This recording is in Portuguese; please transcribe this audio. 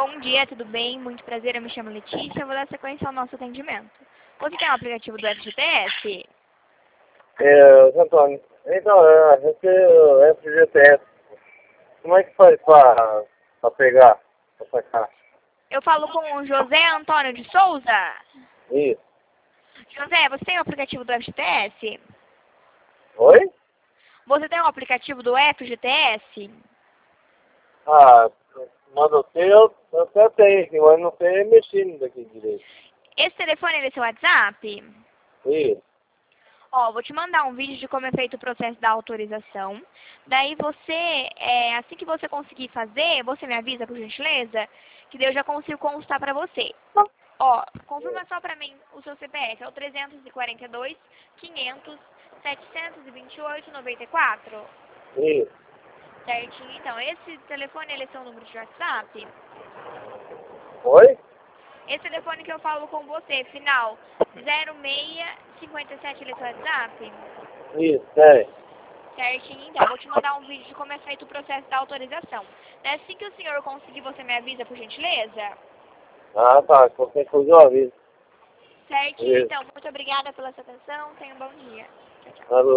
Bom dia, tudo bem? Muito prazer, eu me chamo Letícia, eu vou dar sequência ao nosso atendimento. Você tem o aplicativo do FGTS? Antônio, então, esse FGTS, como é que faz pra pegar essa caixa? Eu falo com o José Antônio de Souza. Isso. José, você tem o aplicativo do FGTS? Oi? Você tem o aplicativo do FGTS? Ah, mas eu até tenho, sim, mas não sei mexer nisso aqui direito. Esse telefone é seu WhatsApp? Isso. Ó, vou te mandar um vídeo de como é feito o processo da autorização. Daí você, assim que você conseguir fazer, você me avisa, por gentileza, que daí eu já consigo constar pra você. Ó, confirma só pra mim o seu CPF, é o 342 500 728 94. Isso. Certinho, então, esse telefone, ele é seu número de WhatsApp? Oi? Esse telefone que eu falo com você, final 0657, ele é seu WhatsApp? Isso, tem. Certinho, então, vou te mandar um vídeo de como é feito o processo da autorização. Assim que o senhor conseguir, você me avisa, por gentileza? Ah, tá, qualquer coisa eu aviso. Certinho, Isso. então, muito obrigada pela sua atenção, tenha um bom dia. Tchau, tchau. Alô.